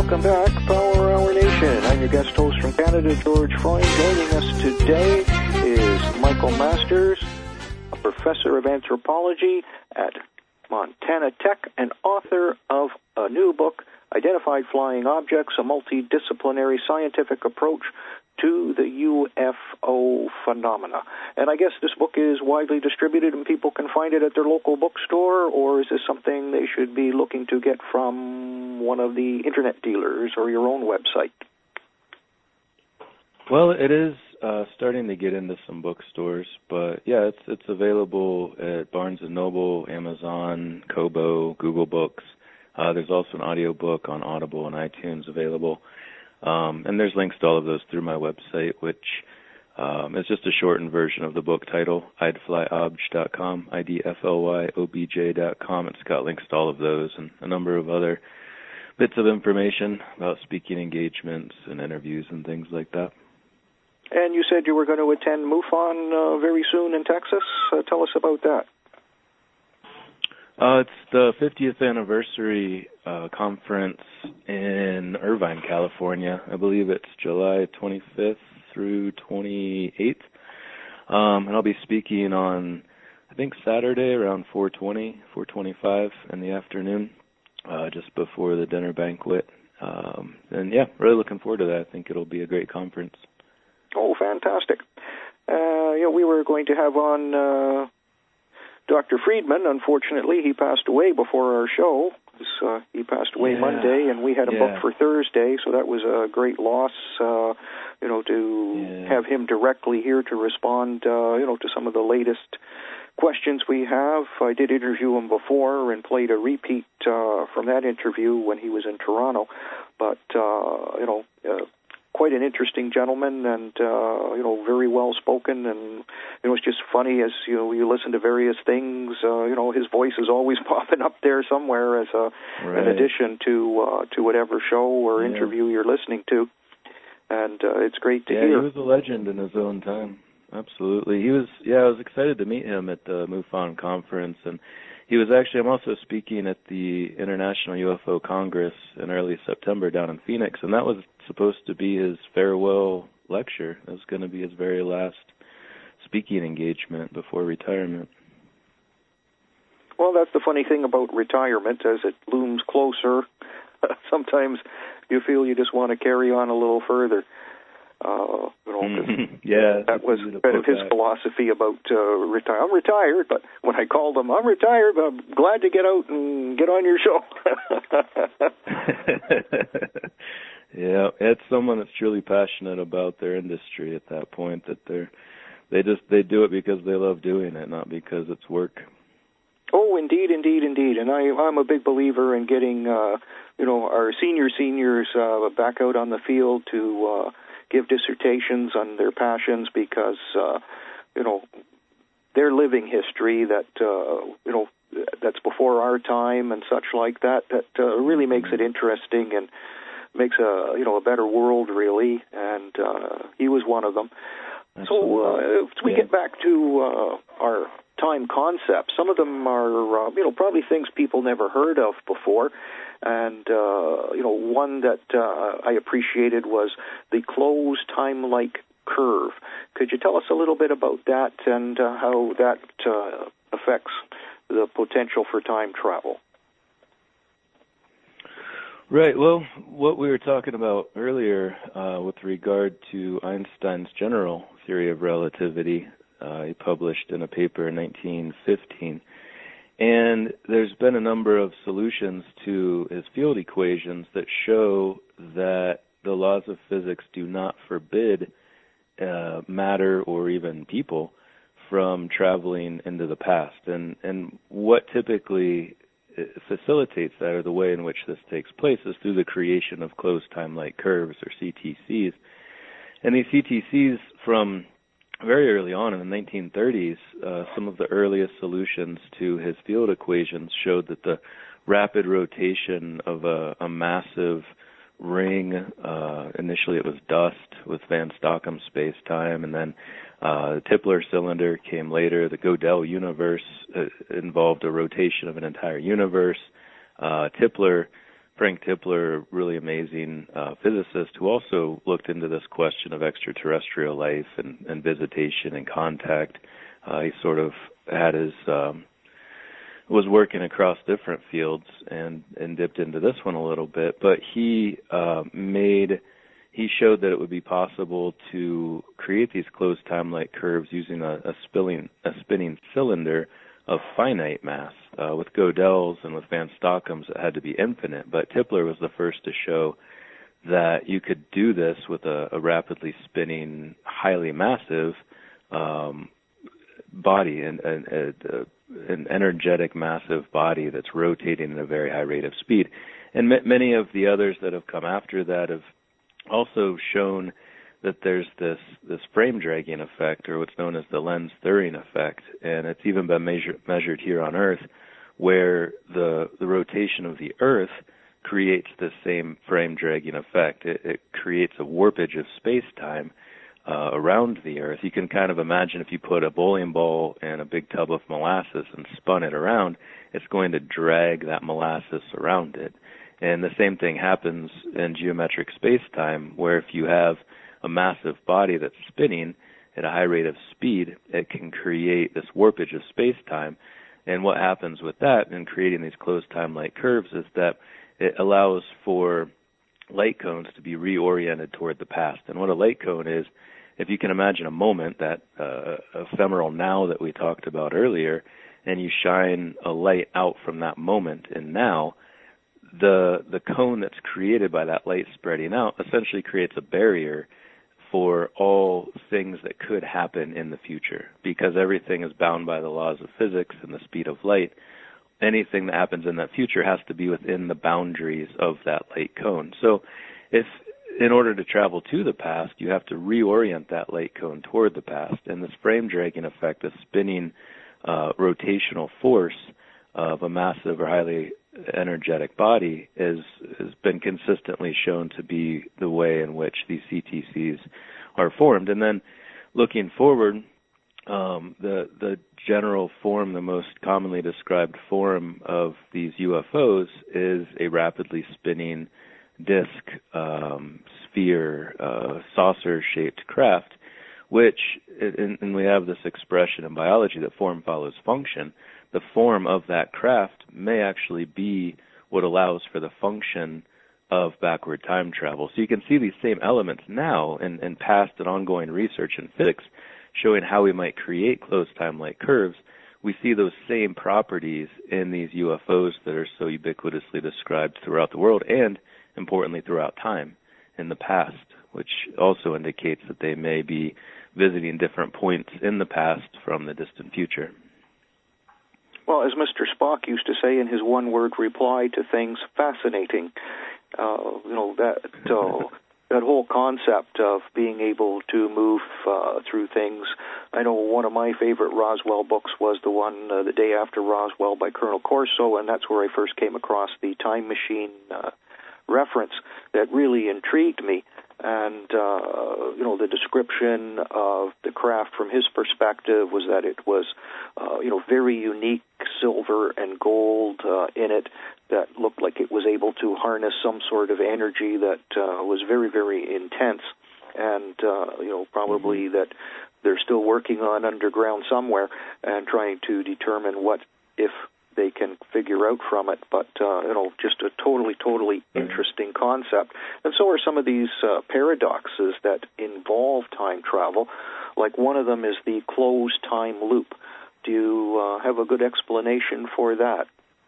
Welcome back, Power Hour Nation. I'm your guest host from Canada, George Freund. Joining us today is Michael Masters, a professor of anthropology at Montana Tech and author of a new book, Identified Flying Objects, a Multidisciplinary Scientific Approach to the UFO Phenomena. And I guess this book is widely distributed and people can find it at their local bookstore, or is this something they should be looking to get from one of the internet dealers or your own website? Well, it is starting to get into some bookstores, but yeah, it's available at Barnes & Noble, Amazon, Kobo, Google Books. There's also an audiobook on Audible and iTunes available. And there's links to all of those through my website, which is just a shortened version of the book title, idflyobj.com, idflyobj.com. It's got links to all of those and a number of other bits of information about speaking engagements and interviews and things like that. And you said you were going to attend MUFON very soon in Texas. Tell us about that. It's the 50th anniversary conference in Irvine, California. I believe it's July 25th through 28th. And I'll be speaking on, I think, Saturday around 4:25 in the afternoon, just before the dinner banquet. And yeah, really looking forward to that. I think it'll be a great conference. Oh, fantastic. We were going to have on Dr. Friedman. Unfortunately, he passed away before our show. He passed away Monday, and we had him booked for Thursday, so that was a great loss, to have him directly here to respond, to some of the latest questions we have. I did interview him before and played a repeat from that interview when he was in Toronto, but, quite an interesting gentleman and, very well spoken. And, it's just funny as, you listen to various things, his voice is always popping up there somewhere as an addition to whatever show or interview you're listening to. And it's great to hear. Yeah, he was a legend in his own time. Absolutely. I was excited to meet him at the MUFON conference, and he was actually, I'm also speaking at the International UFO Congress in early September down in Phoenix, and that was supposed to be his farewell lecture. It was going to be his very last speaking engagement before retirement. Well, that's the funny thing about retirement. As it looms closer, sometimes you feel you just want to carry on a little further. That was kind of his philosophy about retire. I'm retired, but when I called him, I'm retired, but I'm glad to get out and get on your show. Yeah, it's someone that's truly passionate about their industry at that point, that they do it because they love doing it, not because it's work. Oh, indeed. And I'm a big believer in getting, our seniors back out on the field to give dissertations on their passions because, they're living history that, that's before our time and such like that really makes it interesting and makes a better world, really. And he was one of them. So if we get back to our time concepts, some of them are, probably things people never heard of before. And, one that I appreciated was the closed time-like curve. Could you tell us a little bit about that and how that affects the potential for time travel? Right. Well, what we were talking about earlier with regard to Einstein's general theory of relativity, he published in a paper in 1915. And there's been a number of solutions to his field equations that show that the laws of physics do not forbid matter or even people from traveling into the past. And what typically facilitates that, or the way in which this takes place, is through the creation of closed time-like curves, or CTCs. And these CTCs, from very early on in the 1930s, some of the earliest solutions to his field equations showed that the rapid rotation of a massive ring, initially it was dust with Van Stockham space-time, and then the Tipler cylinder came later. The Gödel universe involved a rotation of an entire universe. Tipler Frank Tipler, a really amazing physicist who also looked into this question of extraterrestrial life and visitation and contact. He sort of had his was working across different fields and dipped into this one a little bit, but he showed that it would be possible to create these closed time-like curves using a spinning cylinder of finite mass. With Godel's and with Van Stockham's, it had to be infinite, but Tipler was the first to show that you could do this with a rapidly spinning, highly massive body, an energetic, massive body that's rotating at a very high rate of speed. And many of the others that have come after that have also shown that there's this frame dragging effect, or what's known as the lens Thirring effect, and it's even been measured here on Earth, where the rotation of the Earth creates this same frame dragging effect. It creates a warpage of space-time around the Earth. You can kind of imagine if you put a bowling ball in a big tub of molasses and spun it around, it's going to drag that molasses around it. And the same thing happens in geometric space-time, where if you have a massive body that's spinning at a high rate of speed, it can create this warpage of space-time. And what happens with that in creating these closed time-like curves is that it allows for light cones to be reoriented toward the past. And what a light cone is, if you can imagine a moment, that ephemeral now that we talked about earlier, and you shine a light out from that moment in now, the cone that's created by that light spreading out essentially creates a barrier for all things that could happen in the future, because everything is bound by the laws of physics and the speed of light. Anything that happens in that future has to be within the boundaries of that light cone. So if in order to travel to the past, you have to reorient that light cone toward the past, and this frame dragging effect, the spinning rotational force of a massive or highly energetic body has been consistently shown to be the way in which these CTCs are formed. And then looking forward, the general form, the most commonly described form of these UFOs is a rapidly spinning disk, sphere, saucer-shaped craft, which, and we have this expression in biology that form follows function. The form of that craft may actually be what allows for the function of backward time travel. So you can see these same elements now in past and ongoing research in physics showing how we might create closed time-like curves. We see those same properties in these UFOs that are so ubiquitously described throughout the world and, importantly, throughout time in the past, which also indicates that they may be visiting different points in the past from the distant future. Well, as Mr. Spock used to say in his one-word reply to things, fascinating. That whole concept of being able to move through things. I know one of my favorite Roswell books was the one, The Day After Roswell by Colonel Corso, and that's where I first came across the time machine reference that really intrigued me. And, the description of the craft from his perspective was that it was, very unique silver and gold in it that looked like it was able to harness some sort of energy that was very, very intense. And, probably that they're still working on underground somewhere and trying to determine what, if they can figure out from it, but just a totally interesting concept. And so are some of these paradoxes that involve time travel. Like one of them is the closed time loop. Do you have a good explanation for that?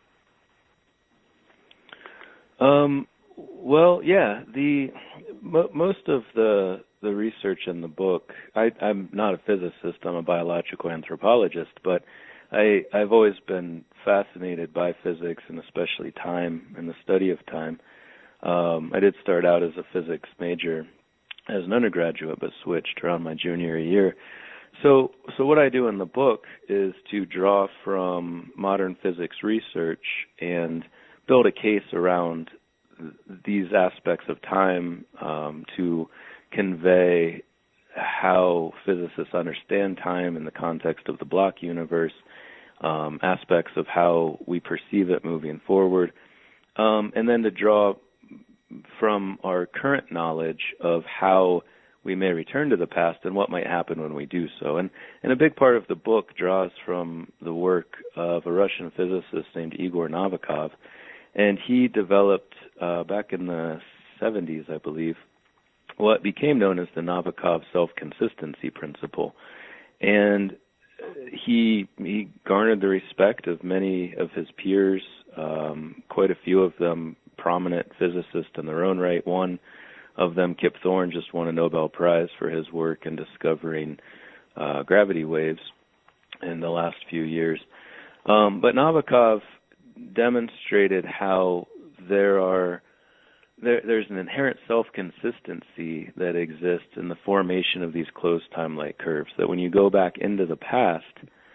Well, yeah. Most of the research in the book, I'm not a physicist. I'm a biological anthropologist, but I've always been fascinated by physics and especially time and the study of time. I did start out as a physics major as an undergraduate, but switched around my junior year. So what I do in the book is to draw from modern physics research and build a case around these aspects of time to convey how physicists understand time in the context of the Bloch universe, aspects of how we perceive it moving forward, and then to draw from our current knowledge of how we may return to the past and what might happen when we do so. And a big part of the book draws from the work of a Russian physicist named Igor Novikov, and he developed back in the 70s, I believe, what became known as the Novikov self-consistency principle. And he garnered the respect of many of his peers, quite a few of them prominent physicists in their own right. One of them, Kip Thorne, just won a Nobel Prize for his work in discovering gravity waves in the last few years. But Novikov demonstrated how there's an inherent self-consistency that exists in the formation of these closed time-like curves, that when you go back into the past,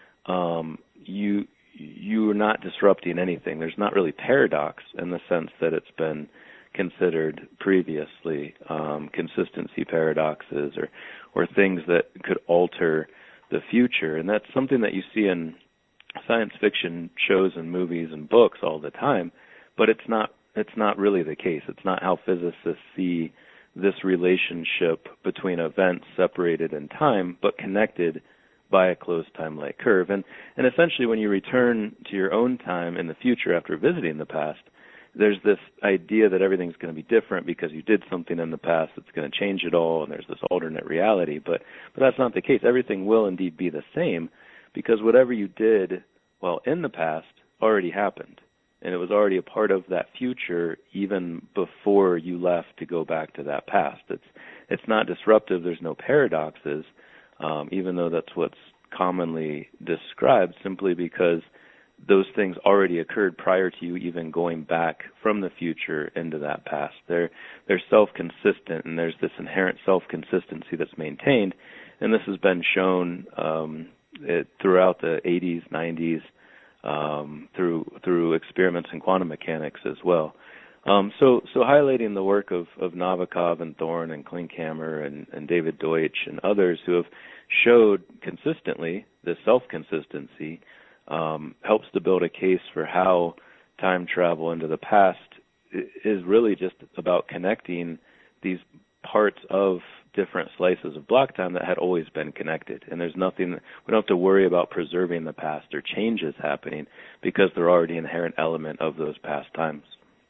you are not disrupting anything. There's not really paradox in the sense that it's been considered previously, consistency paradoxes or things that could alter the future. And that's something that you see in science fiction shows and movies and books all the time, but it's not really the case. It's not how physicists see this relationship between events separated in time but connected by a closed time-like curve. And essentially when you return to your own time in the future after visiting the past, there's this idea that everything's going to be different because you did something in the past that's going to change it all, and there's this alternate reality. But that's not the case. Everything will indeed be the same because whatever you did while in the past already happened. And it was already a part of that future even before you left to go back to that past. It's not disruptive. There's no paradoxes, even though that's what's commonly described, simply because those things already occurred prior to you even going back from the future into that past. They're self-consistent, and there's this inherent self-consistency that's maintained, and this has been shown throughout the 80s, 90s, through experiments in quantum mechanics as well. So highlighting the work of Novikov and Thorne and Klinkhammer and David Deutsch and others who have showed consistently this self-consistency helps to build a case for how time travel into the past is really just about connecting these parts of different slices of block time that had always been connected. And there's nothing, we don't have to worry about preserving the past or changes happening because they're already an inherent element of those past times.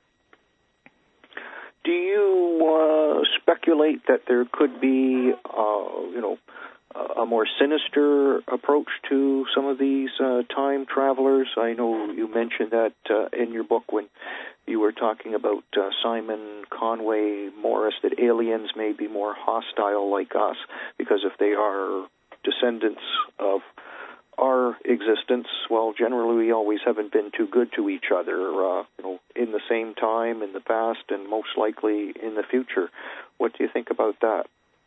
Do you speculate that there could be, a more sinister approach to some of these time travelers? I know you mentioned that in your book when you were talking about Simon Conway Morris, that aliens may be more hostile like us because if they are descendants of our existence, well, generally we always haven't been too good to each other, in the same time, in the past, and most likely in the future. What do you think about that?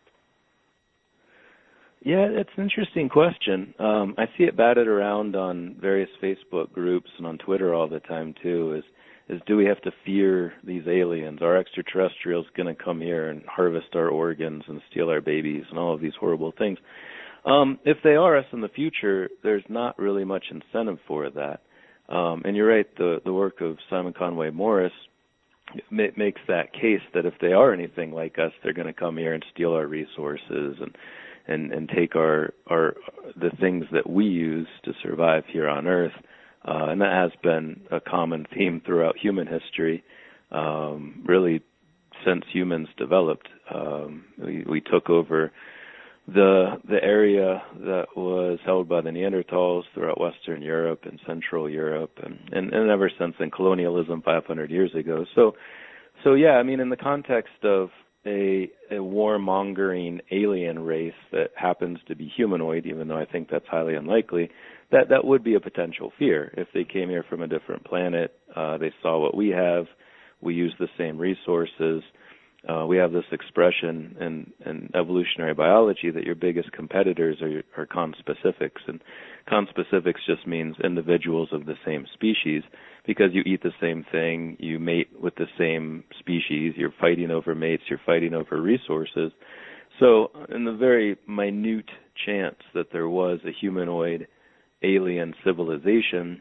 Yeah, it's an interesting question. I see it batted around on various Facebook groups and on Twitter all the time too, is do we have to fear these aliens? Are extraterrestrials going to come here and harvest our organs and steal our babies and all of these horrible things? If they are us in the future, there's not really much incentive for that. And you're right, the work of Simon Conway Morris makes that case that if they are anything like us, they're going to come here and steal our resources and take the things that we use to survive here on Earth. And that has been a common theme throughout human history, really since humans developed. We took over the area that was held by the Neanderthals throughout Western Europe and Central Europe, and ever since then, colonialism 500 years ago. So yeah, I mean, in the context of a warmongering alien race that happens to be humanoid, even though I think that's highly unlikely, that would be a potential fear. If they came here from a different planet, they saw what we have, we use the same resources. We have this expression in evolutionary biology that your biggest competitors are conspecifics, and conspecifics just means individuals of the same species, because you eat the same thing, you mate with the same species, you're fighting over mates, you're fighting over resources. So in the very minute chance that there was a humanoid alien civilization,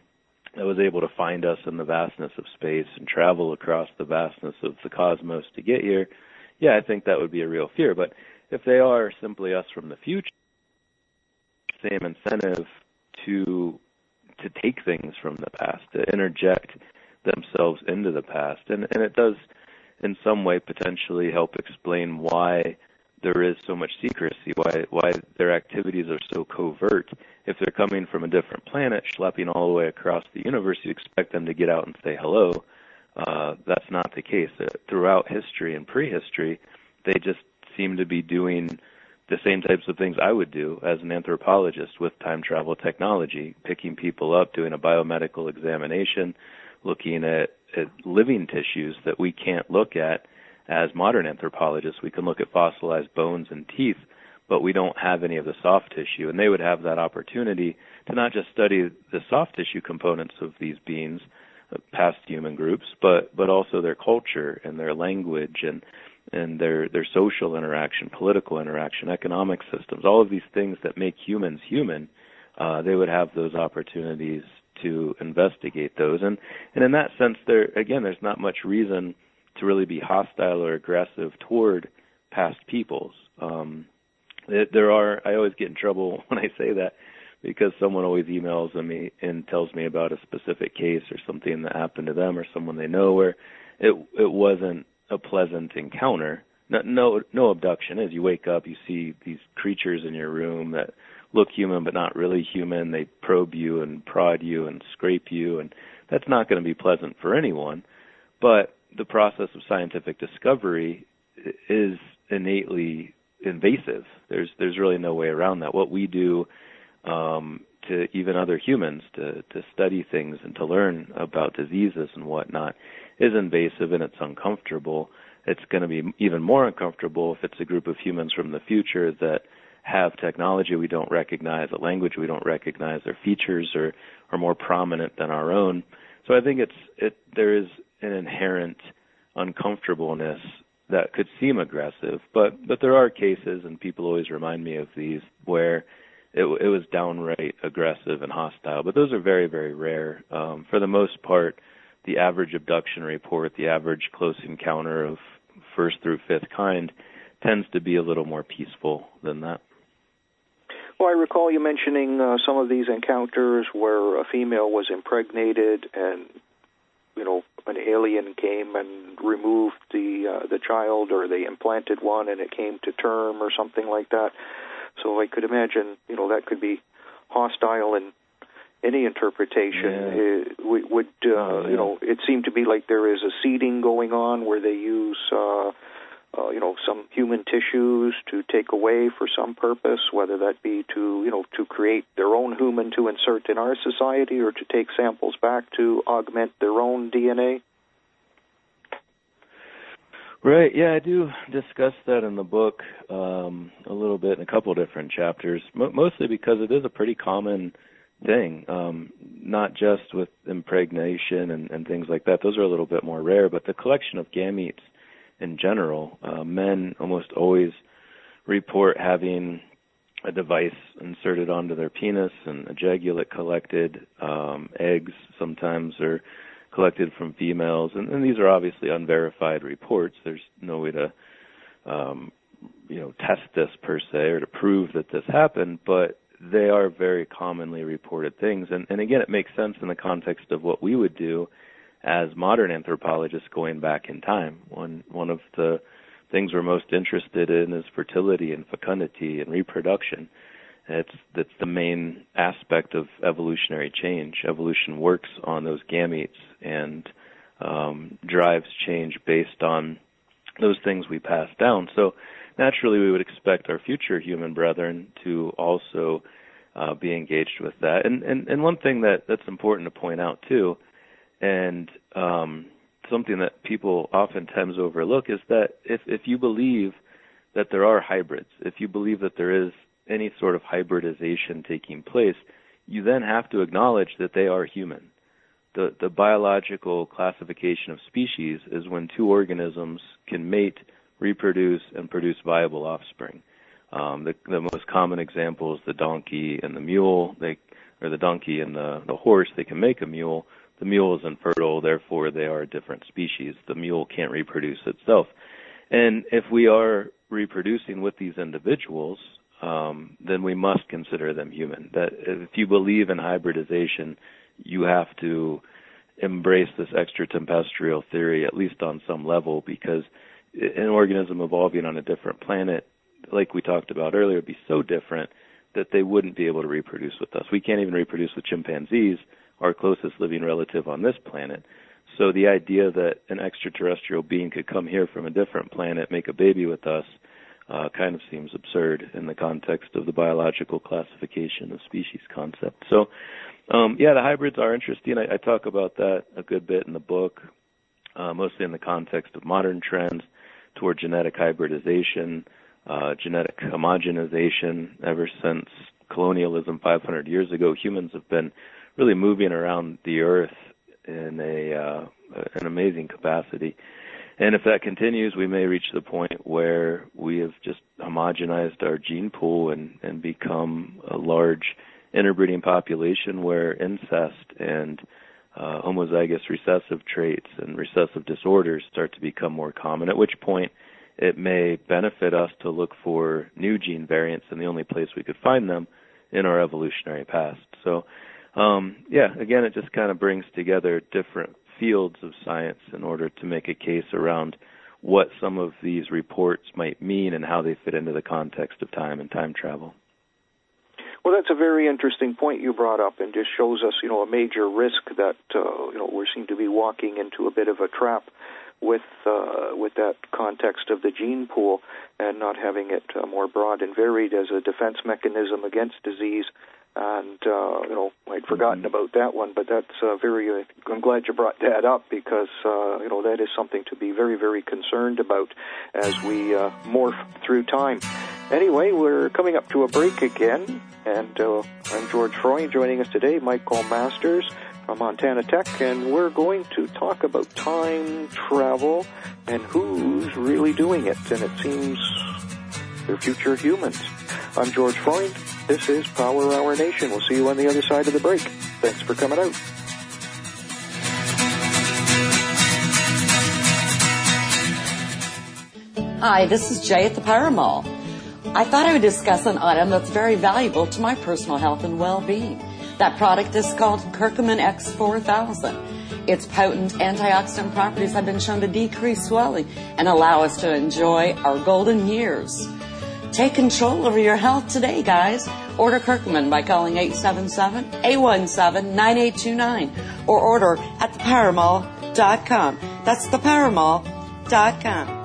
that was able to find us in the vastness of space and travel across the vastness of the cosmos to get here, yeah, I think that would be a real fear. But if they are simply us from the future, same incentive to take things from the past, to interject themselves into the past. And it does in some way potentially help explain why there is so much secrecy, why their activities are so covert. If they're coming from a different planet, schlepping all the way across the universe, you expect them to get out and say hello. That's not the case. Throughout history and prehistory, they just seem to be doing the same types of things I would do as an anthropologist with time travel technology, picking people up, doing a biomedical examination, looking at living tissues that we can't look at as modern anthropologists. We can look at fossilized bones and teeth, but we don't have any of the soft tissue. And they would have that opportunity to not just study the soft tissue components of these beings, past human groups, but also their culture and their language and their social interaction, political interaction, economic systems, all of these things that make humans human. They would have those opportunities to investigate those. And in that sense, there's not much reason to really be hostile or aggressive toward past peoples. I always get in trouble when I say that, because someone always emails me and tells me about a specific case or something that happened to them or someone they know where it wasn't a pleasant encounter. No abduction. As you wake up, you see these creatures in your room that look human but not really human. They probe you and prod you and scrape you, and that's not going to be pleasant for anyone. But the process of scientific discovery is innately invasive. There's really no way around that. What we do to even other humans to study things and to learn about diseases and whatnot is invasive, and it's uncomfortable. It's going to be even more uncomfortable if it's a group of humans from the future that have technology we don't recognize, a language we don't recognize, their features are more prominent than our own. So I think there is an inherent uncomfortableness that could seem aggressive, but there are cases, and people always remind me of these, where it was downright aggressive and hostile. But those are very, very rare. For the most part, the average abduction report, the average close encounter of first through fifth kind, tends to be a little more peaceful than that. Well, I recall you mentioning some of these encounters where a female was impregnated and, an alien came and removed the child, or they implanted one and it came to term or something like that. So I could imagine, that could be hostile in any interpretation. Yeah. It seemed to be like there is a seeding going on where they use, some human tissues to take away for some purpose, whether that be to create their own human to insert in our society, or to take samples back to augment their own DNA. Right, yeah, I do discuss that in the book a little bit in a couple different chapters, mostly because it is a pretty common thing, not just with impregnation and things like that. Those are a little bit more rare, but the collection of gametes in general, men almost always report having a device inserted onto their penis and ejaculate collected. Eggs sometimes are collected from females, and these are obviously unverified reports. There's no way to test this per se or to prove that this happened, but they are very commonly reported things. And again, it makes sense in the context of what we would do as modern anthropologists going back in time. One of the things we're most interested in is fertility and fecundity and reproduction. That's the main aspect of evolutionary change. Evolution works on those gametes and drives change based on those things we pass down. So naturally, we would expect our future human brethren to also be engaged with that. And one thing that's important to point out too, and something that people oftentimes overlook, is that if you believe that there are hybrids, if you believe that there is any sort of hybridization taking place, you then have to acknowledge that they are human. The biological classification of species is when two organisms can mate, reproduce, and produce viable offspring. The most common example is the donkey and the mule. They or the donkey and the horse, they can make a mule. The mule is infertile, therefore they are a different species. The mule can't reproduce itself. And if we are reproducing with these individuals, then we must consider them human. That if you believe in hybridization, you have to embrace this extraterrestrial theory, at least on some level, because an organism evolving on a different planet, like we talked about earlier, would be so different that they wouldn't be able to reproduce with us. We can't even reproduce with chimpanzees, our closest living relative on this planet. So the idea that an extraterrestrial being could come here from a different planet, make a baby with us, kind of seems absurd in the context of the biological classification of species concept. So, the hybrids are interesting. I talk about that a good bit in the book, mostly in the context of modern trends toward genetic hybridization, genetic homogenization. Ever since colonialism 500 years ago, humans have been really moving around the earth in an amazing capacity. And if that continues, we may reach the point where we have just homogenized our gene pool and become a large interbreeding population where incest and homozygous recessive traits and recessive disorders start to become more common, at which point it may benefit us to look for new gene variants, and the only place we could find them in our evolutionary past. So, again, it just kind of brings together different fields of science in order to make a case around what some of these reports might mean and how they fit into the context of time and time travel. Well, that's a very interesting point you brought up, and just shows us, a major risk that, we seem to be walking into a bit of a trap with that context of the gene pool and not having it more broad and varied as a defense mechanism against disease. And, I'd forgotten about that one, but that's I'm glad you brought that up, because, that is something to be very, very concerned about as we morph through time. Anyway, we're coming up to a break again, and I'm George Freund. Joining us today, Michael Masters from Montana Tech, and we're going to talk about time travel and who's really doing it, and it seems they're future humans. I'm George Freund. This is Power Hour Nation. We'll see you on the other side of the break. Thanks for coming out. Hi, this is Jay at the Power Mall. I thought I would discuss an item that's very valuable to my personal health and well-being. That product is called Curcumin X4000. Its potent antioxidant properties have been shown to decrease swelling and allow us to enjoy our golden years. Take control over your health today, guys. Order Curcumin by calling 877-817-9829 or order at thepowermall.com. That's thepowermall.com.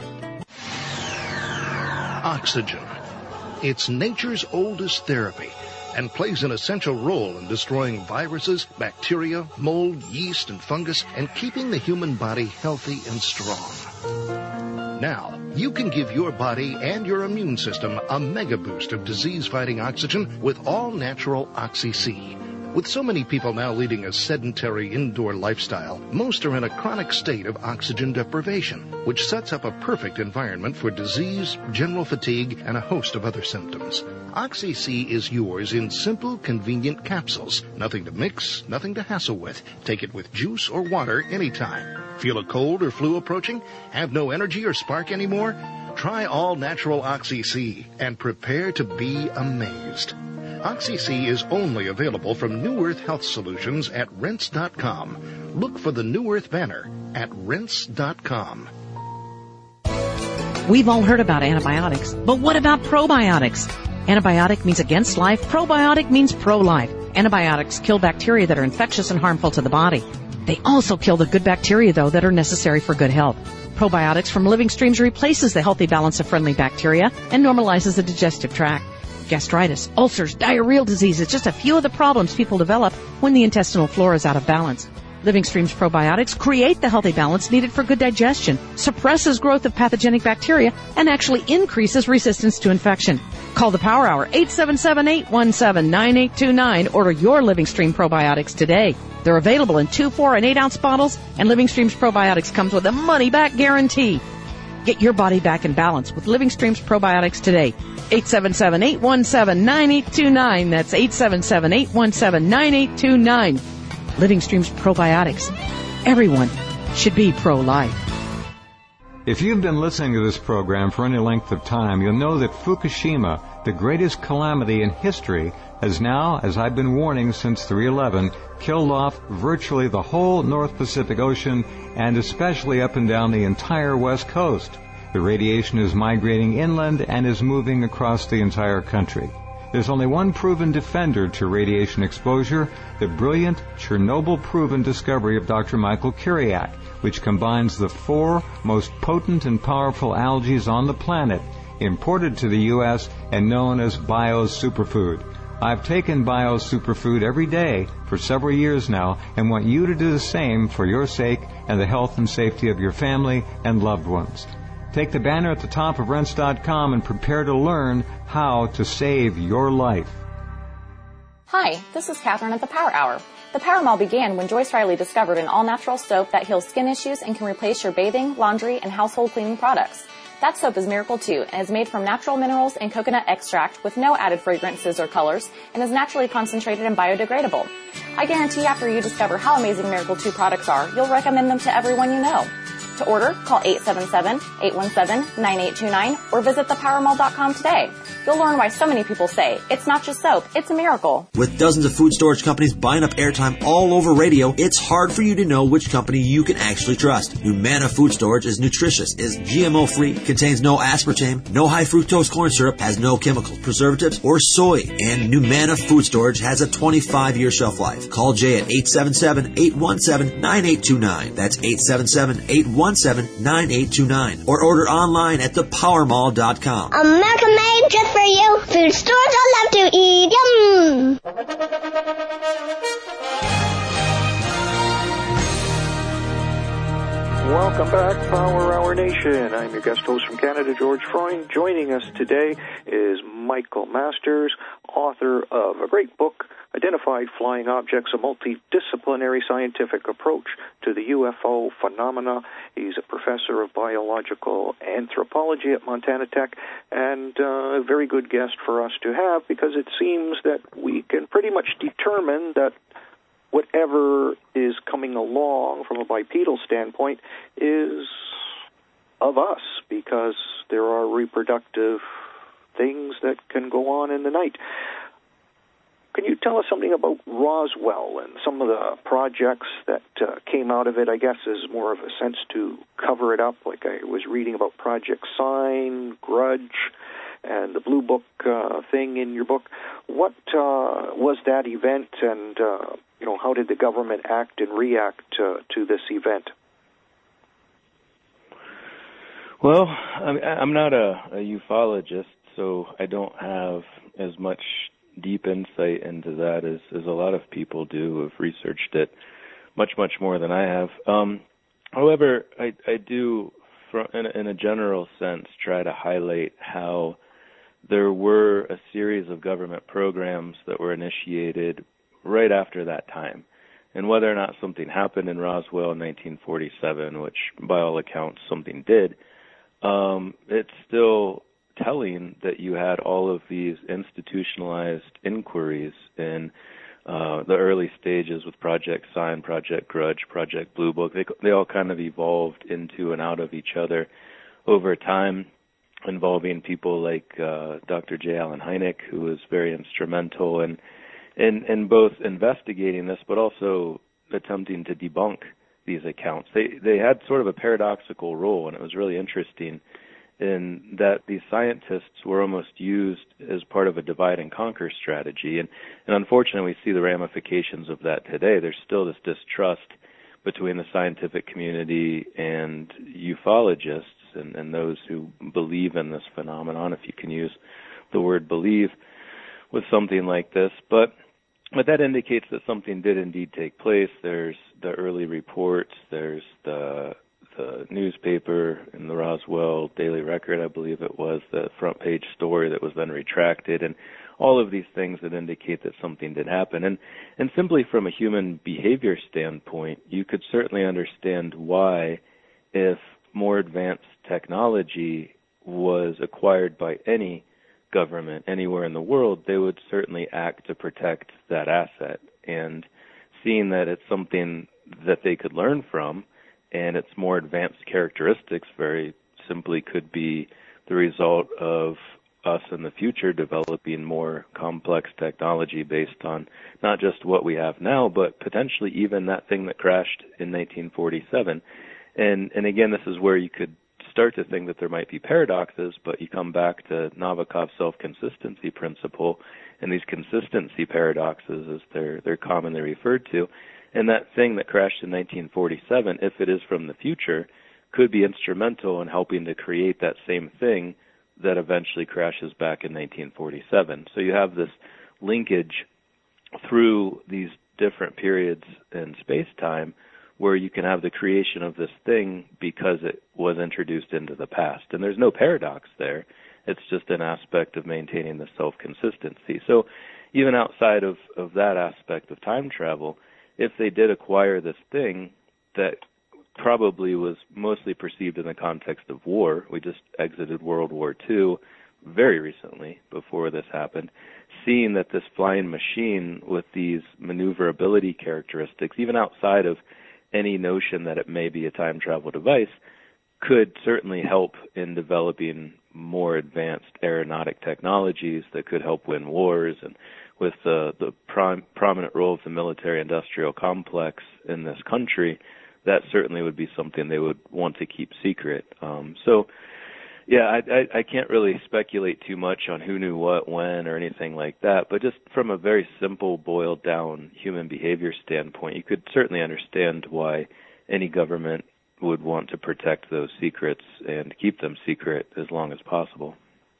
Oxygen. It's nature's oldest therapy and plays an essential role in destroying viruses, bacteria, mold, yeast, and fungus, and keeping the human body healthy and strong. Now, you can give your body and your immune system a mega boost of disease-fighting oxygen with all-natural Oxy-C. With so many people now leading a sedentary indoor lifestyle, most are in a chronic state of oxygen deprivation, which sets up a perfect environment for disease, general fatigue, and a host of other symptoms. Oxy-C is yours in simple, convenient capsules. Nothing to mix, nothing to hassle with. Take it with juice or water anytime. Feel a cold or flu approaching? Have no energy or spark anymore? Try all-natural Oxy-C and prepare to be amazed. Oxy-C is only available from New Earth Health Solutions at Rense.com. Look for the New Earth banner at Rense.com. We've all heard about antibiotics, but what about probiotics? Antibiotic means against life. Probiotic means pro-life. Antibiotics kill bacteria that are infectious and harmful to the body. They also kill the good bacteria, though, that are necessary for good health. Probiotics from living streams replaces the healthy balance of friendly bacteria and normalizes the digestive tract. Gastritis, ulcers, diarrheal diseases, just a few of the problems people develop when the intestinal flora is out of balance. Living Stream's probiotics create the healthy balance needed for good digestion, suppresses growth of pathogenic bacteria, and actually increases resistance to infection. Call the Power Hour, 877-817-9829. Order your Living Stream probiotics today. They're available in 2, 4, and 8-ounce bottles, and Living Stream's probiotics comes with a money-back guarantee. Get your body back in balance with Living Streams Probiotics today. 877-817-9829. That's 877-817-9829. Living Streams Probiotics. Everyone should be pro-life. If you've been listening to this program for any length of time, you'll know that Fukushima, the greatest calamity in history, has now, as I've been warning since 3/11, killed off virtually the whole North Pacific Ocean and especially up and down the entire West Coast. The radiation is migrating inland and is moving across the entire country. There's only one proven defender to radiation exposure, the brilliant Chernobyl-proven discovery of Dr. Michael Kiriak, which combines the 4 most potent and powerful algae on the planet, imported to the U.S. and known as Bio's Superfood. I've taken Bio's Superfood every day for several years now and want you to do the same for your sake and the health and safety of your family and loved ones. Take the banner at the top of Rense.com and prepare to learn how to save your life. Hi, this is Catherine at the Power Hour. The Power Mall began when Joyce Riley discovered an all-natural soap that heals skin issues and can replace your bathing, laundry, and household cleaning products. That soap is Miracle 2 and is made from natural minerals and coconut extract with no added fragrances or colors and is naturally concentrated and biodegradable. I guarantee after you discover how amazing Miracle 2 products are, you'll recommend them to everyone you know. To order, call 877-817-9829 or visit thepowermall.com today. You'll learn why so many people say, it's not just soap, it's a miracle. With dozens of food storage companies buying up airtime all over radio, it's hard for you to know which company you can actually trust. Numana Food Storage is nutritious, is GMO-free, contains no aspartame, no high fructose corn syrup, has no chemicals, preservatives, or soy. And Numana Food Storage has a 25-year shelf life. Call Jay at 877-817-9829. That's 877-817-9829. Or order online at thepowermall.com. America made just for you. Food stores I love to eat. Yum! Welcome back, Power Hour Nation. I'm your guest host from Canada, George Freund. Joining us today is Michael Masters, author of a great book, Identified Flying Objects, a multidisciplinary scientific approach to the UFO phenomena. He's a professor of biological anthropology at Montana Tech and a very good guest for us to have because it seems that we can pretty much determine that whatever is coming along from a bipedal standpoint is of us because there are reproductive things that can go on in the night. Can you tell us something about Roswell and some of the projects that came out of it, I guess, as more of a sense to cover it up? Like I was reading about Project Sign, Grudge, and the Blue Book thing in your book. What was that event, and how did the government act and react to this event? Well, I'm not a ufologist, so I don't have as much deep insight into that as a lot of people do who have researched it much more than I have. However, I do, in a general sense, try to highlight how there were a series of government programs that were initiated right after that time. And whether or not something happened in Roswell in 1947, which by all accounts something did, it's still telling that you had all of these institutionalized inquiries in the early stages with Project Sign, Project Grudge, Project Blue Book. They all kind of evolved into and out of each other over time, involving people like Dr. J. Allen Hynek, who was very instrumental in both investigating this but also attempting to debunk these accounts. They had sort of a paradoxical role, and it was really interesting in that these scientists were almost used as part of a divide and conquer strategy. And unfortunately, we see the ramifications of that today. There's still this distrust between the scientific community and ufologists and those who believe in this phenomenon, if you can use the word believe with something like this. But that indicates that something did indeed take place. There's the early reports. There's the newspaper in the Roswell Daily Record, I believe it was, the front page story that was then retracted, and all of these things that indicate that something did happen. And simply from a human behavior standpoint, you could certainly understand why, if more advanced technology was acquired by any government anywhere in the world, they would certainly act to protect that asset. And seeing that it's something that they could learn from, and its more advanced characteristics very simply could be the result of us in the future developing more complex technology based on not just what we have now, but potentially even that thing that crashed in 1947. And again, this is where you could start to think that there might be paradoxes, but you come back to Nabokov's self-consistency principle, and these consistency paradoxes, as they're commonly referred to. And that thing that crashed in 1947, if it is from the future, could be instrumental in helping to create that same thing that eventually crashes back in 1947. So you have this linkage through these different periods in space-time where you can have the creation of this thing because it was introduced into the past. And there's no paradox there. It's just an aspect of maintaining the self-consistency. So even outside of that aspect of time travel, if they did acquire this thing that probably was mostly perceived in the context of war. We just exited World War II very recently before this happened. Seeing that this flying machine with these maneuverability characteristics, even outside of any notion that it may be a time travel device, could certainly help in developing more advanced aeronautic technologies that could help win wars. And with the prominent role of the military-industrial complex in this country, that certainly would be something they would want to keep secret. I can't really speculate too much on who knew what, when, or anything like that, but just from a very simple, boiled-down human behavior standpoint, you could certainly understand why any government would want to protect those secrets and keep them secret as long as possible.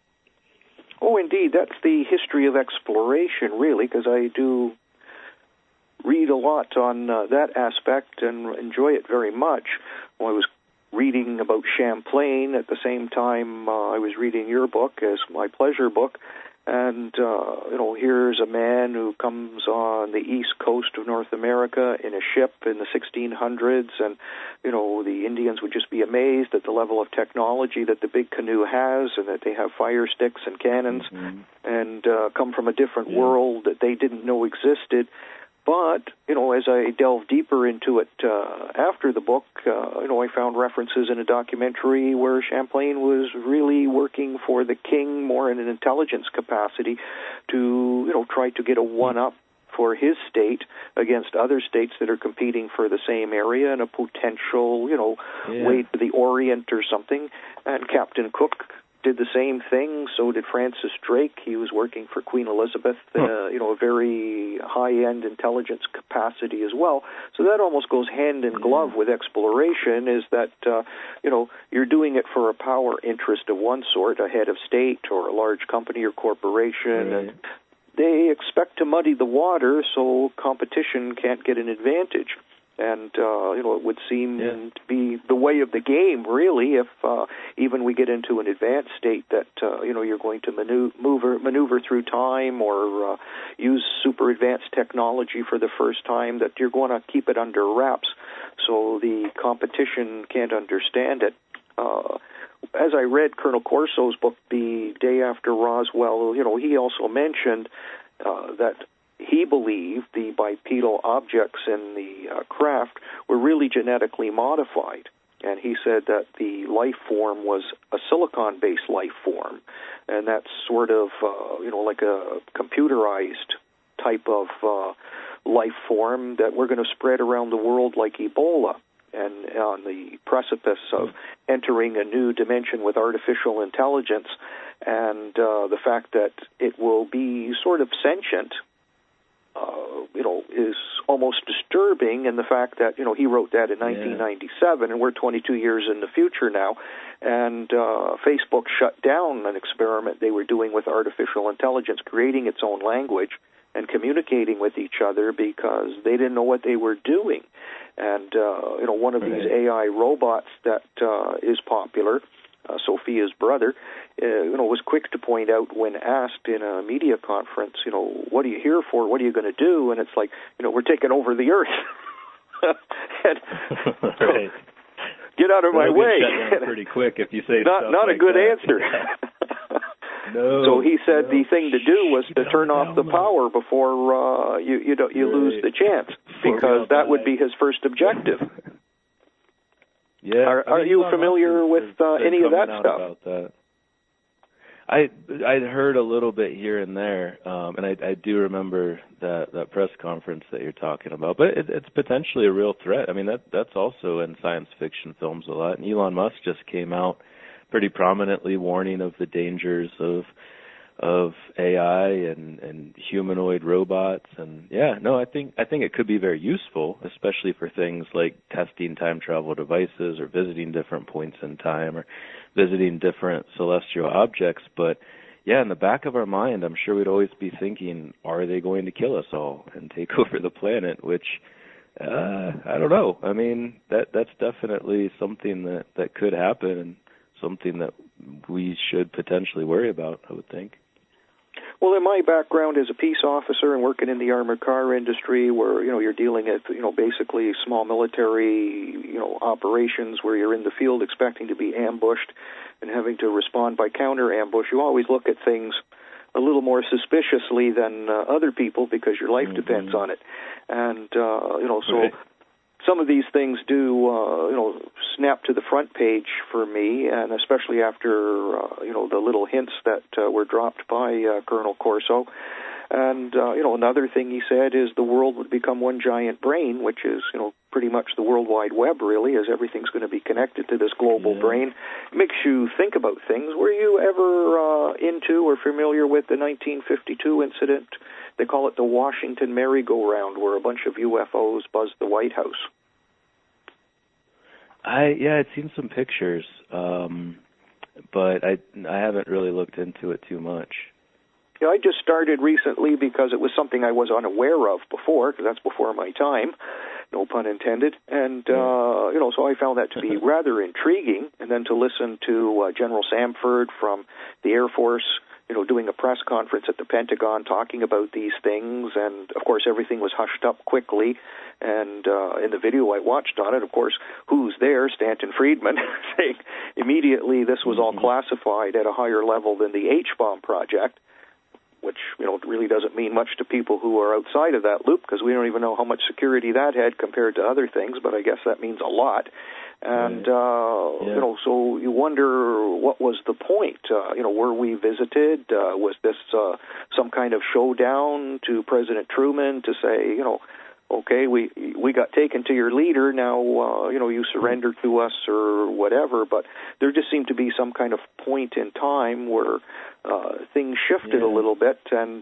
Oh, indeed. That's the history of exploration, really, because I do read a lot on that aspect and enjoy it very much. Well, I was reading about Champlain at the same time I was reading your book as my pleasure book, and here's a man who comes on the east coast of North America in a ship in the 1600s, and the Indians would just be amazed at the level of technology that the big canoe has, and that they have fire sticks and cannons, and come from a different world that they didn't know existed. But, as I delved deeper into it after the book, I found references in a documentary where Champlain was really working for the king more in an intelligence capacity to, try to get a one-up for his state against other states that are competing for the same area in a potential, way to the Orient or something. And Captain Cook did the same thing. So did Francis Drake. He was working for Queen Elizabeth, a very high-end intelligence capacity as well. So that almost goes hand in glove with exploration, is that, you're doing it for a power interest of one sort, a head of state or a large company or corporation, and they expect to muddy the water so competition can't get an advantage. And, it would seem to be the way of the game, really, if even we get into an advanced state that, you're going to maneuver through time or use super advanced technology for the first time, that you're going to keep it under wraps so the competition can't understand it. As I read Colonel Corso's book the day after Roswell, he also mentioned that he believed the bipedal objects in the craft were really genetically modified. And he said that the life form was a silicon-based life form. And that's sort of, like a computerized type of life form that we're going to spread around the world like Ebola. And on the precipice of entering a new dimension with artificial intelligence, and the fact that it will be sort of sentient, is almost disturbing, and the fact that, he wrote that in 1997, and we're 22 years in the future now, and Facebook shut down an experiment they were doing with artificial intelligence, creating its own language and communicating with each other because they didn't know what they were doing. And, one of these AI robots that is popular, Sophia's brother, was quick to point out when asked in a media conference, what are you here for? What are you going to do? And it's like, we're taking over the earth. And, get out of my way. Shut down pretty quick if you say not a good answer. No. So he said the thing to do was to turn off the power before you lose the chance, because that would be his first objective. Yeah. Are you familiar with any of that stuff? About that. I'd heard a little bit here and there, and I do remember that press conference that you're talking about. But it's potentially a real threat. I mean, that's also in science fiction films a lot. And Elon Musk just came out pretty prominently warning of the dangers of AI and humanoid robots. And I think it could be very useful, especially for things like testing time travel devices or visiting different points in time or visiting different celestial objects. But in the back of our mind, I'm sure we'd always be thinking, are they going to kill us all and take over the planet? Which I don't know. I mean, that's definitely something that could happen, and something that we should potentially worry about, I would think. Well, in my background as a peace officer and working in the armored car industry, where you're dealing at basically small military operations where you're in the field expecting to be ambushed and having to respond by counter ambush, you always look at things a little more suspiciously than other people because your life depends on it. And so some of these things do snap to the front page for me, and especially after the little hints that were dropped by Colonel Corso. And another thing he said is the world would become one giant brain, which is pretty much the World Wide Web, really, as everything's going to be connected to this global brain. It makes you think about things. Were you ever into or familiar with the 1952 incident? They call it the Washington merry-go-round, where a bunch of UFOs buzzed the White House. I'd seen some pictures, but I haven't really looked into it too much. I just started recently because it was something I was unaware of before, because that's before my time, no pun intended. And, so I found that to be rather intriguing. And then to listen to General Samford from the Air Force, doing a press conference at the Pentagon talking about these things. And, of course, everything was hushed up quickly. And in the video I watched on it, of course, who's there? Stanton Friedman, saying immediately this was all classified at a higher level than the H-bomb project, which really doesn't mean much to people who are outside of that loop, because we don't even know how much security that had compared to other things, but I guess that means a lot. And, so you wonder, what was the point? Were we visited? Was this some kind of showdown to President Truman to say, okay, we got taken to your leader, now, you surrender to us or whatever, but there just seemed to be some kind of point in time where things shifted a little bit, and,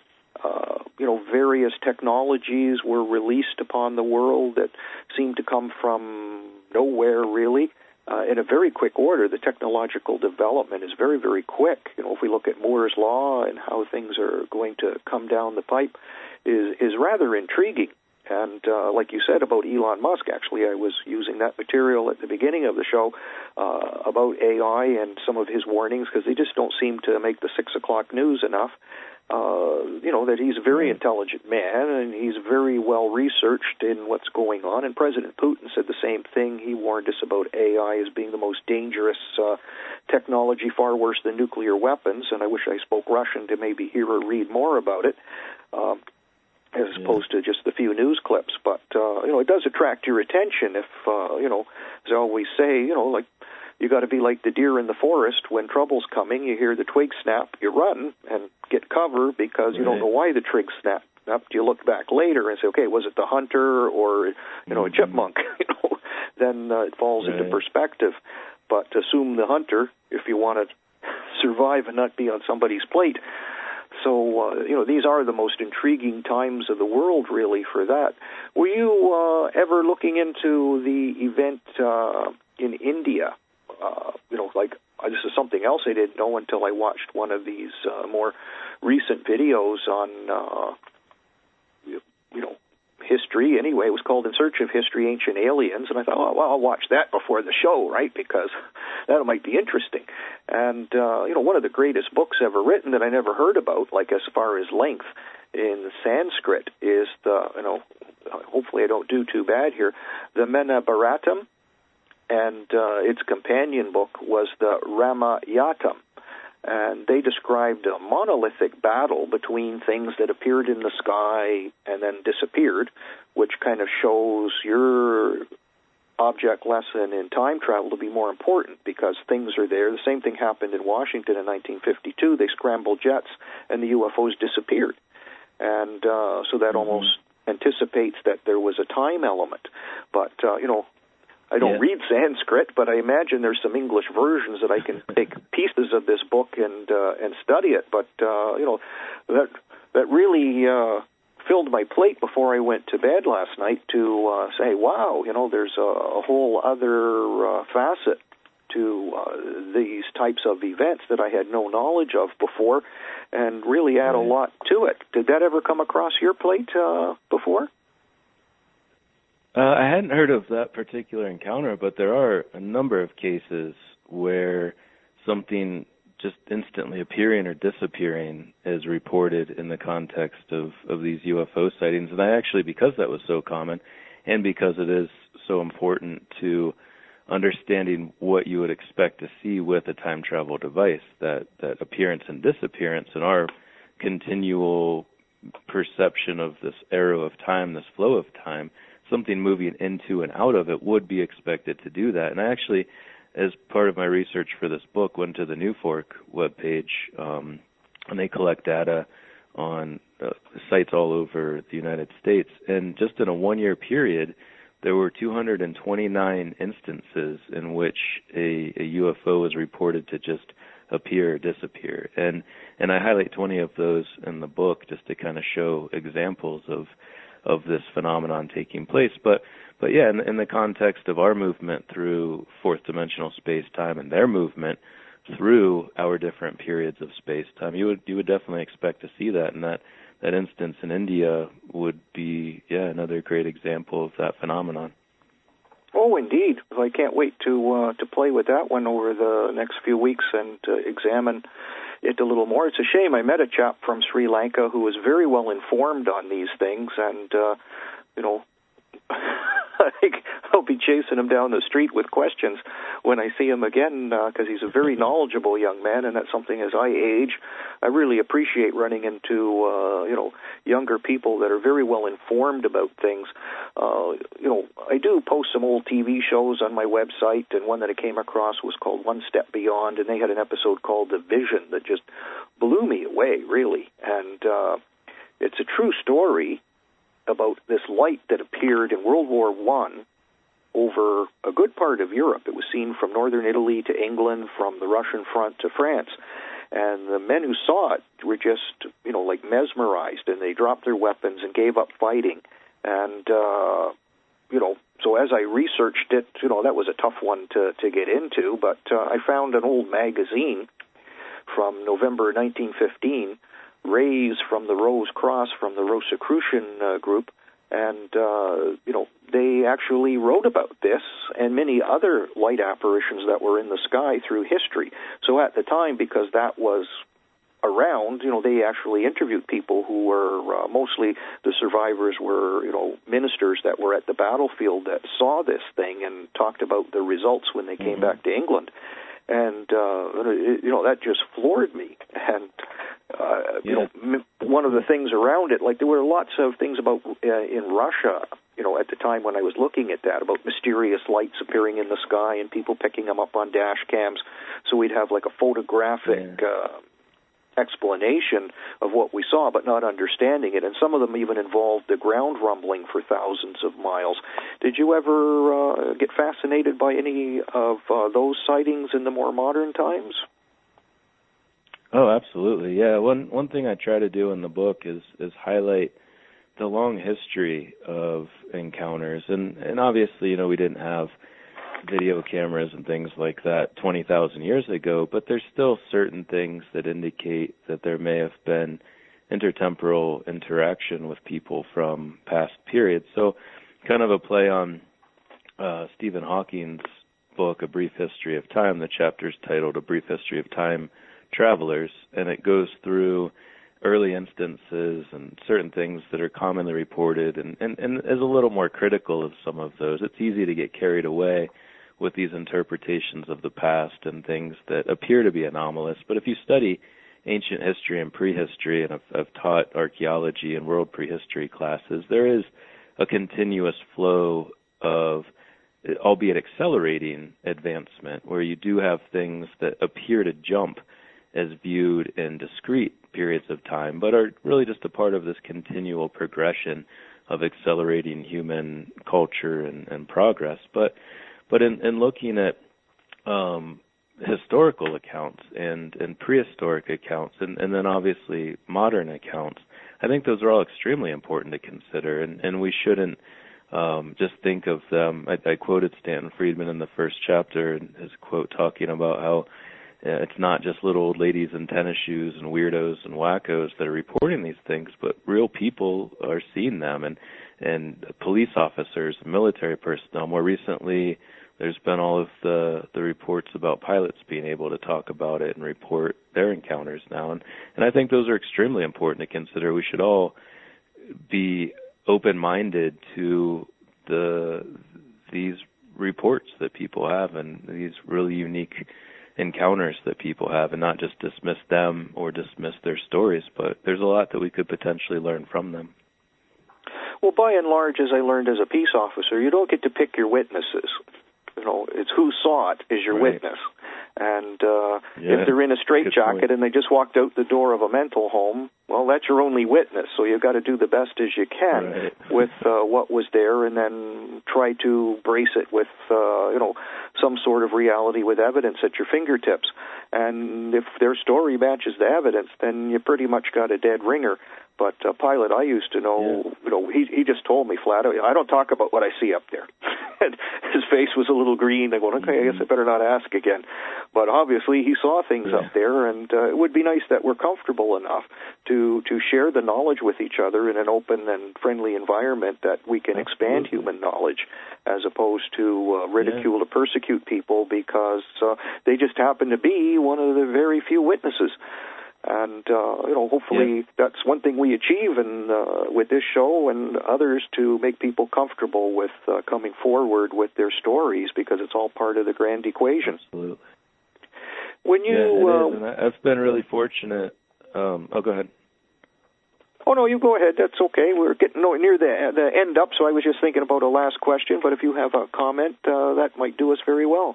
various technologies were released upon the world that seemed to come from nowhere, really. In a very quick order. The technological development is very, very quick. If we look at Moore's Law and how things are going to come down the pipe, is rather intriguing. And like you said about Elon Musk, actually, I was using that material at the beginning of the show about AI and some of his warnings, because they just don't seem to make the 6 o'clock news enough. That he's a very intelligent man, and he's very well researched in what's going on. And President Putin said the same thing. He warned us about AI as being the most dangerous technology, far worse than nuclear weapons. And I wish I spoke Russian to maybe hear or read more about it, as opposed to just the few news clips. But, it does attract your attention if, as I always say, like, you got to be like the deer in the forest. When trouble's coming, you hear the twig snap, you run and get cover, because you don't know why the twig snapped up. You look back later and say, okay, was it the hunter or, a chipmunk? Then it falls into perspective. But assume the hunter if you want to survive and not be on somebody's plate. So, these are the most intriguing times of the world, really, for that. Were you ever looking into the event in India? This is something else I didn't know until I watched one of these more recent videos on, history. Anyway, it was called In Search of History, Ancient Aliens, and I thought, I'll watch that before the show, right, because that might be interesting. And, one of the greatest books ever written that I never heard about, like as far as length, in Sanskrit is the, hopefully I don't do too bad here, the Mahabharatam. and its companion book was the Ramayatam. And they described a monolithic battle between things that appeared in the sky and then disappeared, which kind of shows your object lesson in time travel to be more important because things are there. The same thing happened in Washington in 1952. They scrambled jets and the UFOs disappeared. And so that almost anticipates that there was a time element. But, I don't read Sanskrit, but I imagine there's some English versions that I can take pieces of this book and study it. But that really filled my plate before I went to bed last night to say, wow, there's a whole other facet to these types of events that I had no knowledge of before, and really add a lot to it. Did that ever come across your plate before? I hadn't heard of that particular encounter, but there are a number of cases where something just instantly appearing or disappearing is reported in the context of these UFO sightings. And I actually, because that was so common, and because it is so important to understanding what you would expect to see with a time travel device, that appearance and disappearance and our continual perception of this arrow of time, this flow of time, something moving into and out of it would be expected to do that. And I actually, as part of my research for this book, went to the NUFORC webpage, and they collect data on sites all over the United States. And just in a one-year period, there were 229 instances in which a UFO was reported to just appear or disappear. And I highlight 20 of those in the book just to kind of show examples of this phenomenon taking place. But yeah, in the context of our movement through fourth dimensional space-time and their movement through our different periods of space-time, you would definitely expect to see that. And that instance in India would be, another great example of that phenomenon. Oh, indeed. Well, I can't wait to play with that one over the next few weeks and examine it a little more. It's a shame. I met a chap from Sri Lanka who was very well informed on these things, and I think I'll be chasing him down the street with questions when I see him again, because he's a very knowledgeable young man, and that's something as I age, I really appreciate running into younger people that are very well informed about things. I do post some old TV shows on my website, and one that I came across was called One Step Beyond, and they had an episode called The Vision that just blew me away, really. And it's a true story about this light that appeared in World War I over a good part of Europe. It was seen from northern Italy to England, from the Russian front to France. And the men who saw it were just, like mesmerized, and they dropped their weapons and gave up fighting. And, so as I researched it, that was a tough one to get into, but I found an old magazine from November 1915, Rays from the Rose Cross from the Rosicrucian group, and, they actually wrote about this and many other light apparitions that were in the sky through history. So at the time, because that was around, they actually interviewed people who were, mostly the survivors were, ministers that were at the battlefield that saw this thing and talked about the results when they came back to England. And, that just floored me. And, one of the things around it, like there were lots of things about in Russia, at the time when I was looking at that, about mysterious lights appearing in the sky and people picking them up on dash cams. So we'd have like a photographic explanation of what we saw, but not understanding it. And some of them even involved the ground rumbling for thousands of miles. Did you ever get fascinated by any of those sightings in the more modern times? Oh, absolutely. Yeah, one thing I try to do in the book is highlight the long history of encounters. And obviously, we didn't have video cameras and things like that 20,000 years ago, but there's still certain things that indicate that there may have been intertemporal interaction with people from past periods. So kind of a play on Stephen Hawking's book, A Brief History of Time. The chapter's titled A Brief History of Time Travelers, and it goes through early instances and certain things that are commonly reported and is a little more critical of some of those. It's easy to get carried away with these interpretations of the past and things that appear to be anomalous. But if you study ancient history and prehistory, and I've taught archaeology and world prehistory classes, there is a continuous flow of, albeit accelerating, advancement, where you do have things that appear to jump as viewed in discrete periods of time, but are really just a part of this continual progression of accelerating human culture and progress. But in looking at historical accounts and prehistoric accounts and then obviously modern accounts, I think those are all extremely important to consider, and we shouldn't just think of them. I quoted Stanton Friedman in the first chapter, in his quote talking about how it's not just little old ladies in tennis shoes and weirdos and wackos that are reporting these things, but real people are seeing them, and police officers, military personnel. More recently, there's been all of the reports about pilots being able to talk about it and report their encounters now. And I think those are extremely important to consider. We should all be open-minded to these reports that people have and these really unique encounters that people have, and not just dismiss them or dismiss their stories, but there's a lot that we could potentially learn from them. Well, by and large, as I learned as a peace officer, you don't get to pick your witnesses. You know, it's who saw it is your witness. And if they're in a straitjacket and they just walked out the door of a mental home, well, that's your only witness. So you've got to do the best as you can with what was there, and then try to brace it with, some sort of reality with evidence at your fingertips. And if their story matches the evidence, then you pretty much got a dead ringer. But a pilot I used to know, he just told me flat out, I don't talk about what I see up there. And his face was a little green. I go, okay, I guess I better not ask again. But obviously he saw things up there, and it would be nice that we're comfortable enough to share the knowledge with each other in an open and friendly environment that we can expand human knowledge, as opposed to ridicule or persecute people because they just happen to be one of the very few witnesses. And, hopefully that's one thing we achieve with this show and others, to make people comfortable with coming forward with their stories, because it's all part of the grand equation. Absolutely. When you, I've been really fortunate. Go ahead. Oh, no, you go ahead. That's okay. We're getting near the end up, so I was just thinking about a last question, but if you have a comment, that might do us very well.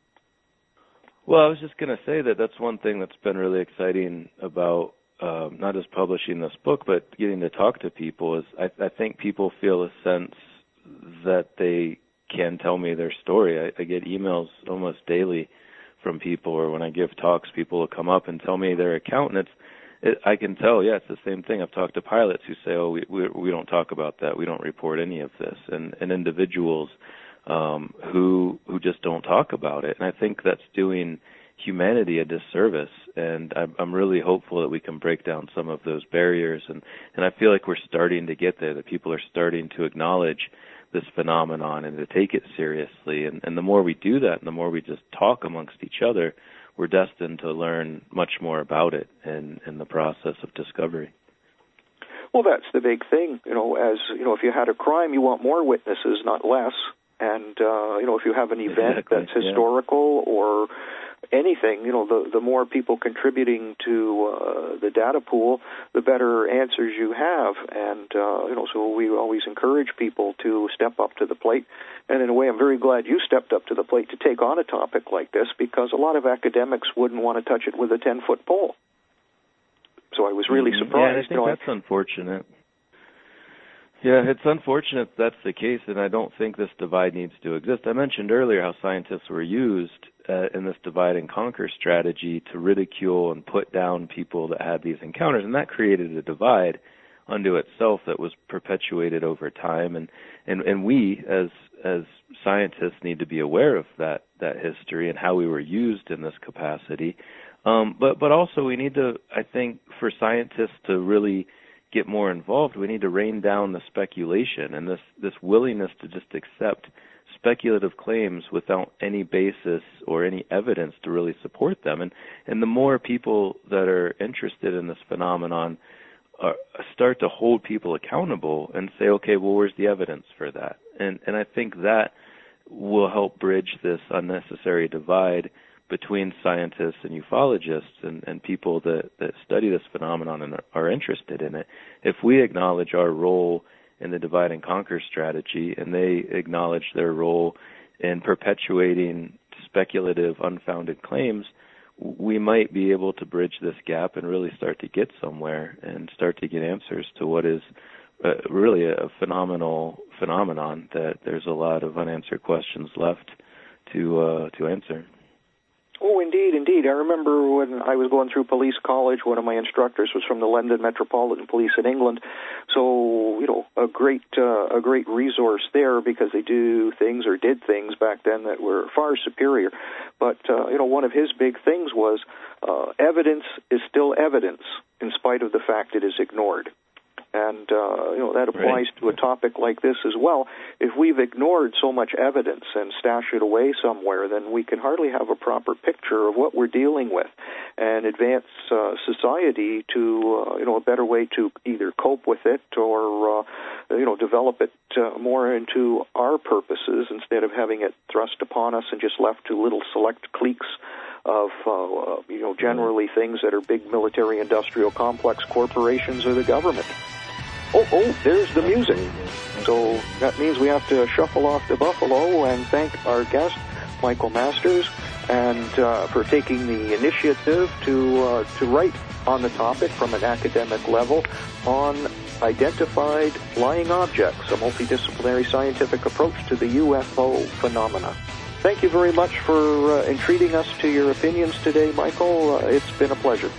Well, I was just going to say that that's one thing that's been really exciting about not just publishing this book, but getting to talk to people, is I think people feel a sense that they can tell me their story. I get emails almost daily from people, or when I give talks, people will come up and tell me their account, and I can tell, it's the same thing. I've talked to pilots who say, we don't talk about that. We don't report any of this. And individuals who just don't talk about it. And I think that's doing humanity a disservice. And I'm really hopeful that we can break down some of those barriers. And I feel like we're starting to get there, that people are starting to acknowledge this phenomenon and to take it seriously. And the more we do that, and the more we just talk amongst each other, we're destined to learn much more about it in the process of discovery. Well, that's the big thing. If you had a crime, you want more witnesses, not less. And, if you have an event that's historical or anything, the more people contributing to the data pool, the better answers you have. And, so we always encourage people to step up to the plate. And in a way, I'm very glad you stepped up to the plate to take on a topic like this, because a lot of academics wouldn't want to touch it with a 10-foot pole. So I was really surprised. Yeah, I think that's unfortunate. Yeah, it's unfortunate that's the case, and I don't think this divide needs to exist. I mentioned earlier how scientists were used in this divide and conquer strategy to ridicule and put down people that had these encounters, and that created a divide unto itself that was perpetuated over time. And we, as scientists, need to be aware of that history and how we were used in this capacity. But also we need to, I think, for scientists to really get more involved, we need to rein down the speculation and this willingness to just accept speculative claims without any basis or any evidence to really support them. And the more people that are interested in this phenomenon start to hold people accountable and say, okay, well, where's the evidence for that? And I think that will help bridge this unnecessary divide between scientists and ufologists and people that study this phenomenon and are interested in it. If we acknowledge our role in the divide and conquer strategy, and they acknowledge their role in perpetuating speculative, unfounded claims, we might be able to bridge this gap and really start to get somewhere and start to get answers to what is really a phenomenon that there's a lot of unanswered questions left to answer. Oh, indeed. I remember when I was going through police college, one of my instructors was from the London Metropolitan Police in England. So, a great resource there, because they do things or did things back then that were far superior. But, one of his big things was evidence is still evidence in spite of the fact it is ignored. And, that applies to a topic like this as well. If we've ignored so much evidence and stashed it away somewhere, then we can hardly have a proper picture of what we're dealing with and advance society to, a better way to either cope with it or, develop it more into our purposes instead of having it thrust upon us and just left to little select cliques of, generally things that are big military-industrial complex corporations or the government. Oh, there's the music. So that means we have to shuffle off to Buffalo and thank our guest, Michael Masters, and for taking the initiative to write on the topic from an academic level on identified flying objects, a multidisciplinary scientific approach to the UFO phenomena. Thank you very much for entreating us to your opinions today, Michael. It's been a pleasure.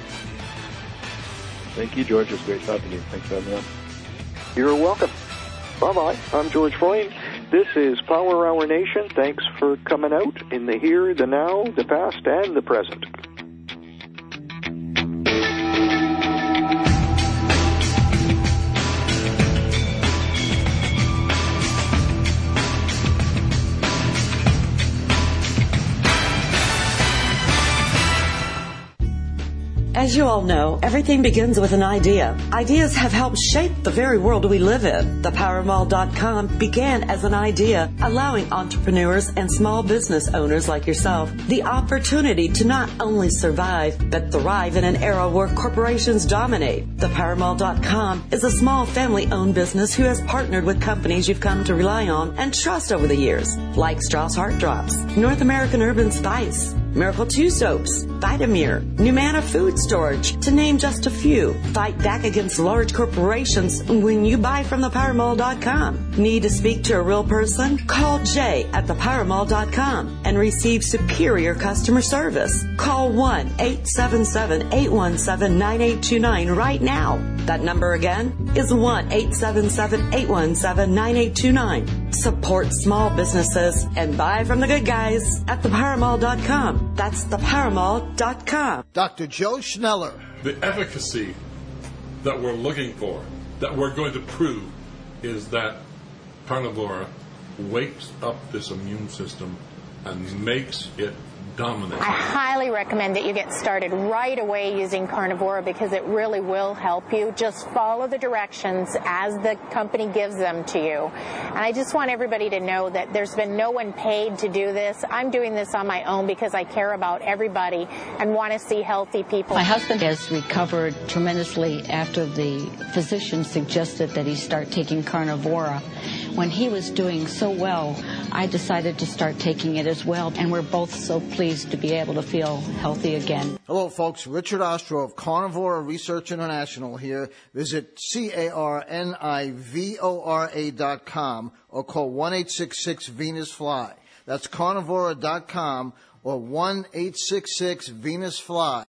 Thank you, George. It was great talking to you. Thanks for having me on. You're welcome. Bye-bye. I'm George Freund. This is Power Hour Nation. Thanks for coming out in the here, the now, the past, and the present. As you all know, everything begins with an idea. Ideas have helped shape the very world we live in. ThePowerMall.com began as an idea, allowing entrepreneurs and small business owners like yourself the opportunity to not only survive, but thrive in an era where corporations dominate. ThePowerMall.com is a small family-owned business who has partnered with companies you've come to rely on and trust over the years, like Strauss Heart Drops, North American Urban Spice, Miracle 2 Soaps, Vitamir, Numana Food Storage, to name just a few. Fight back against large corporations when you buy from ThePowerMall.com. Need to speak to a real person? Call Jay at ThePowerMall.com and receive superior customer service. Call 1-877-817-9829 right now. That number again is 1-877-817-9829. Support small businesses and buy from the good guys at ThePowerMall.com. That's ThePowerMall.com. Dr. Joe Schneller. The efficacy that we're looking for, that we're going to prove, is that carnivora wakes up this immune system and makes it dominate. I highly recommend that you get started right away using Carnivora because it really will help you. Just follow the directions as the company gives them to you. And I just want everybody to know that there's been no one paid to do this. I'm doing this on my own because I care about everybody and want to see healthy people. My husband has recovered tremendously after the physician suggested that he start taking Carnivora. When he was doing so well, I decided to start taking it as well, and we're both so pleased to be able to feel healthy again. Hello, folks. Richard Ostro of Carnivora Research International here. Visit carnivora.com or call 1-866-VENUS-FLY. That's carnivora.com or 1-866-VENUS-FLY.